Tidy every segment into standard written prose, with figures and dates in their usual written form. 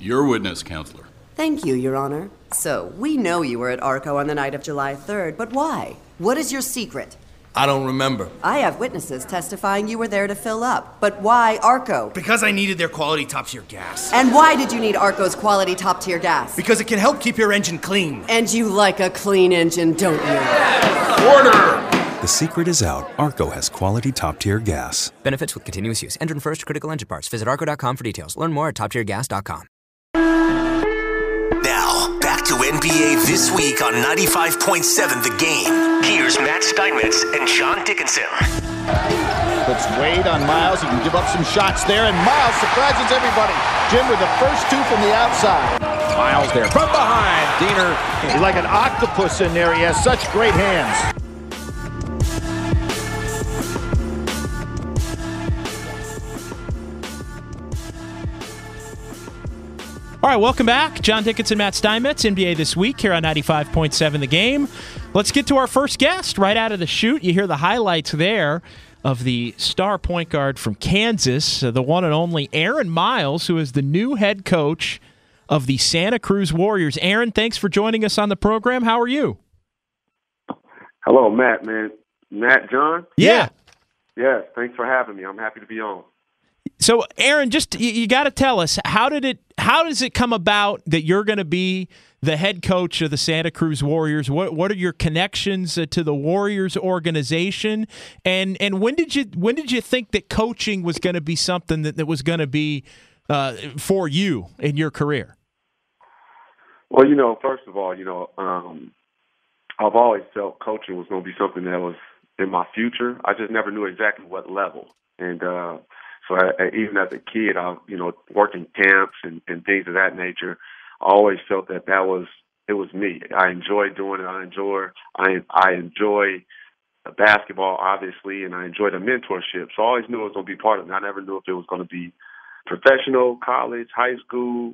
Your witness, counselor. Thank you, Your Honor. So, we know you were at Arco on the night of July 3rd, but why? What is your secret? I don't remember. I have witnesses testifying you were there to fill up. But why Arco? Because I needed their quality top-tier gas. And why did you need Arco's quality top-tier gas? Because it can help keep your engine clean. And you like a clean engine, don't you? Order! The secret is out. Arco has quality top-tier gas. Benefits with continuous use. Engine first, critical engine parts. Visit arco.com for details. Learn more at toptiergas.com. Now, back to NBA This Week on 95.7 The Game. Here's Matt Steinmetz and John Dickinson. Puts Wade on Miles. He can give up some shots there, and Miles surprises everybody. Jim with the first two from the outside. Miles there from behind. Diener. He's like an octopus in there. He has such great hands. All right, welcome back. John Dickinson, Matt Steinmetz, NBA This Week here on 95.7 The Game. Let's get to our first guest right out of the chute. You hear the highlights there of the star point guard from Kansas, the one and only Aaron Miles, who is the new head coach of the Santa Cruz Warriors. Aaron, thanks for joining us on the program. How are you? Hello, Matt, man. Matt, John? Yeah. Yes, thanks for having me. I'm happy to be on. So, Aaron, just you got to tell us, how does it come about that you're going to be the head coach of the Santa Cruz Warriors? What are your connections to the Warriors organization? And when did you think that coaching was going to be something that was going to be for you in your career? Well, first of all, I've always felt coaching was going to be something that was in my future. I just never knew exactly what level. And so even as a kid, I worked in camps and things of that nature. I always felt that it was me. I enjoy doing it. I enjoy basketball, obviously, and I enjoy the mentorship. So I always knew it was going to be part of it. I never knew if it was going to be professional, college, high school,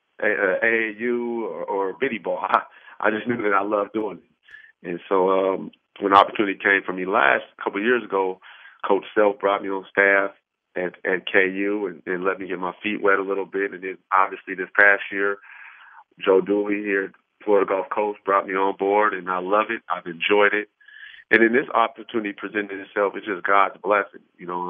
AAU, or bitty ball. I just knew that I loved doing it. And so when the opportunity came for me last couple of years ago, Coach Self brought me on staff at KU and let me get my feet wet a little bit. And then obviously this past year, Joe Dooley here at Florida Gulf Coast brought me on board, and I love it. I've enjoyed it. And then this opportunity presented itself. It's just God's blessing.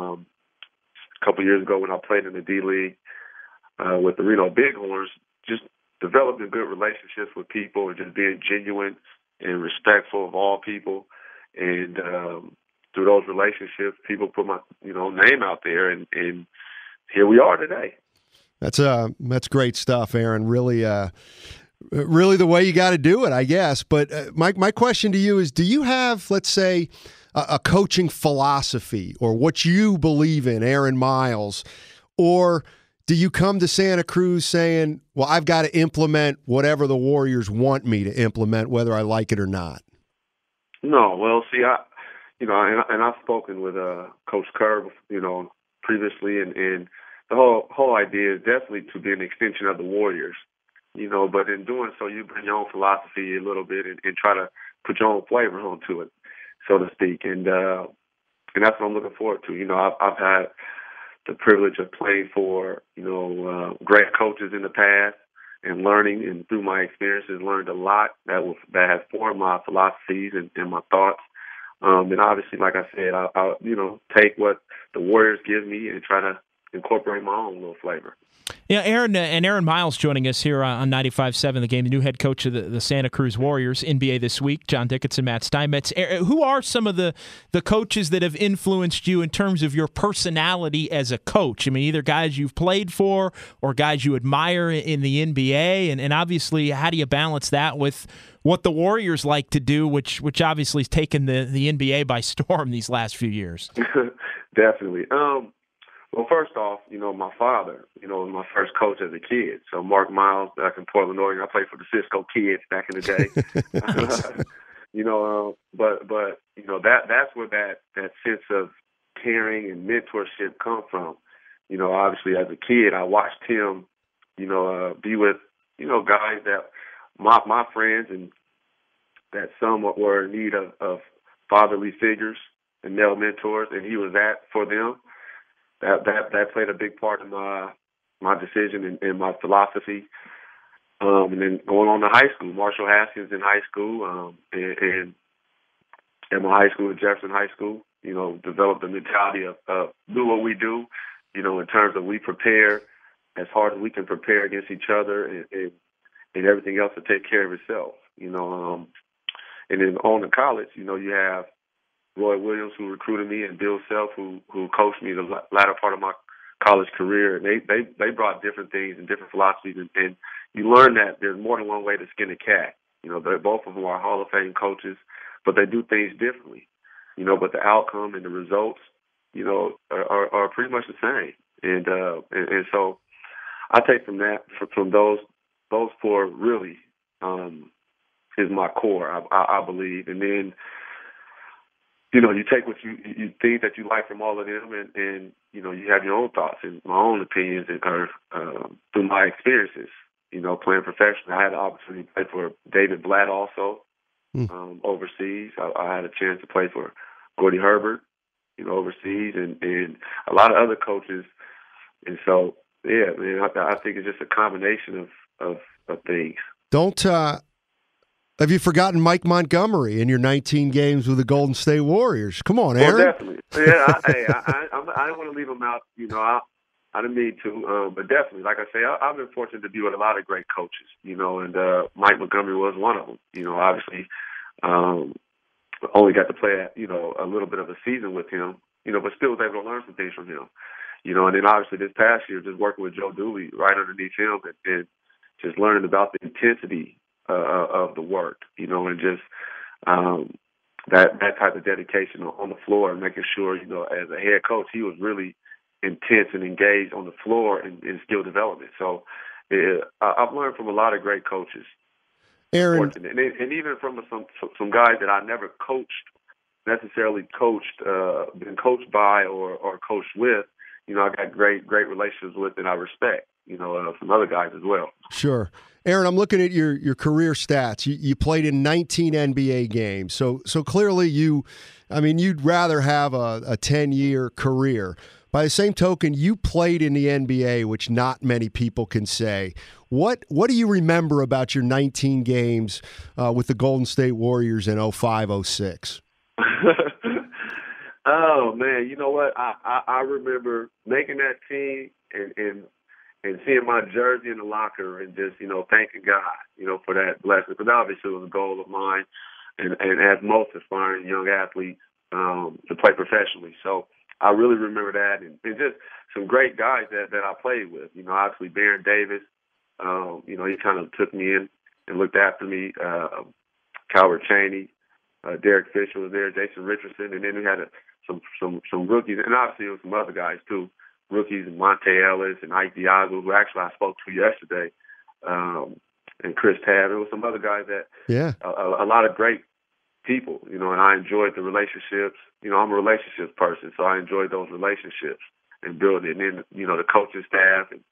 A couple of years ago when I played in the D-League with the Reno Bighorns, just developing good relationships with people and just being genuine and respectful of all people. And through those relationships, people put my name out there, and here we are today. That's great stuff, Aaron. Really the way you got to do it, I guess. But my question to you is: do you have, let's say, a coaching philosophy or what you believe in, Aaron Miles, or do you come to Santa Cruz saying, "Well, I've got to implement whatever the Warriors want me to implement, whether I like it or not"? No, well, see, and I've spoken with Coach Kerr, previously, and the whole idea is definitely to be an extension of the Warriors, but in doing so, you bring your own philosophy a little bit and try to put your own flavor onto it, so to speak, and that's what I'm looking forward to. I've had the privilege of playing for, great coaches in the past and learning, and through my experiences, learned a lot that has formed my philosophies and my thoughts. And obviously, like I said, I'll take what the Warriors give me and try to incorporate my own little flavor. Yeah, Aaron Miles joining us here on 95.7 The Game, the new head coach of the Santa Cruz Warriors, NBA This Week. John Dickinson, Matt Steinmetz. Who are some of the coaches that have influenced you in terms of your personality as a coach? I mean, either guys you've played for or guys you admire in the NBA, and obviously, how do you balance that with what the Warriors like to do, which obviously has taken the NBA by storm these last few years? Definitely. Well, first off, my father, was my first coach as a kid. So Mark Miles back in Portland, Oregon. I played for the Cisco Kids back in the day. But that's where that sense of caring and mentorship come from. Obviously as a kid, I watched him, be with, guys that my friends and that some were in need of fatherly figures and male mentors, and he was that for them. That played a big part in my decision and my philosophy. And then going on to high school, Marshall Haskins in high school, and at my high school at Jefferson High School, developed the mentality of do what we do, in terms of we prepare as hard as we can prepare against each other and everything else to take care of itself, and then on to college, you have Roy Williams, who recruited me, and Bill Self, who coached me the latter part of my college career. And they brought different things and different philosophies, and you learn that there's more than one way to skin a cat. Both of them are Hall of Fame coaches, but they do things differently. But the outcome and the results, are pretty much the same. And so I take from those four really is my core, I believe. And then, you take what you think that you like from all of them, and you have your own thoughts and my own opinions and through my experiences, playing professionally. I had the opportunity to play for David Blatt also overseas. I had a chance to play for Gordy Herbert, overseas, and a lot of other coaches. And so, yeah, man, I think it's just a combination of things. Have you forgotten Mike Montgomery in your 19 games with the Golden State Warriors? Come on, Aaron. Well, definitely. Yeah, I don't want to leave him out. I didn't mean to, but definitely, like I say, I've been fortunate to be with a lot of great coaches, and Mike Montgomery was one of them. Obviously, only got to play, a little bit of a season with him, but still was able to learn some things from him. And then obviously this past year, just working with Joe Dooley right underneath him and just learning about the intensity of the work, and just that type of dedication on the floor, and making sure, as a head coach, he was really intense and engaged on the floor in skill development. So I've learned from a lot of great coaches, Aaron, and even from some guys that I never necessarily been coached by or coached with. I got great relationships with, and I respect, some other guys as well. Sure. Aaron, I'm looking at your career stats. You played in 19 NBA games. So clearly you'd rather have a 10-year career. By the same token, you played in the NBA, which not many people can say. What do you remember about your 19 games with the Golden State Warriors in 05-06? Oh man, you know what? I remember making that team and seeing my jersey in the locker and just, thanking God, for that blessing. Because obviously it was a goal of mine and as most aspiring young athletes to play professionally. So I really remember that and just some great guys that I played with. Obviously Baron Davis, he kind of took me in and looked after me. Calvert Chaney, Derek Fisher was there, Jason Richardson, and then we had some rookies, and obviously there was some other guys too, rookies, Monte Ellis and Ike Diago, who actually I spoke to yesterday, and Chris Tabb. There was some other guys that, a lot of great people, and I enjoyed the relationships. I'm a relationships person, so I enjoyed those relationships and building it. And then, the coaching staff and,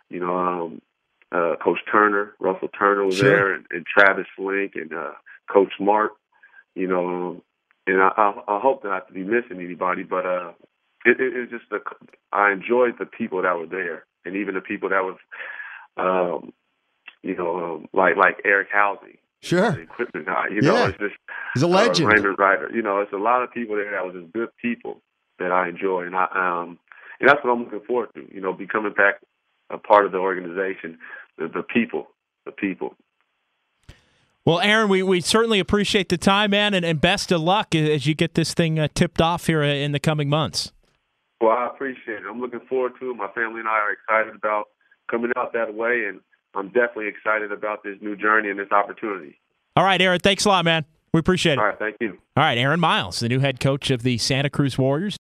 Coach Turner, Russell Turner was there, and Travis Flink and Coach Mark, and I hope not to be missing anybody, but it just I enjoyed the people that were there, and even the people that was, like Eric Housing, the equipment guy. It's just he's a legend. Raymond Ryder. It's a lot of people there that was just good people that I enjoy, and that's what I'm looking forward to. Becoming back a part of the organization, the people. Well, Aaron, we certainly appreciate the time, man, and best of luck as you get this thing tipped off here in the coming months. Well, I appreciate it. I'm looking forward to it. My family and I are excited about coming out that way, and I'm definitely excited about this new journey and this opportunity. All right, Aaron, thanks a lot, man. We appreciate it. All right, thank you. All right, Aaron Miles, the new head coach of the Santa Cruz Warriors.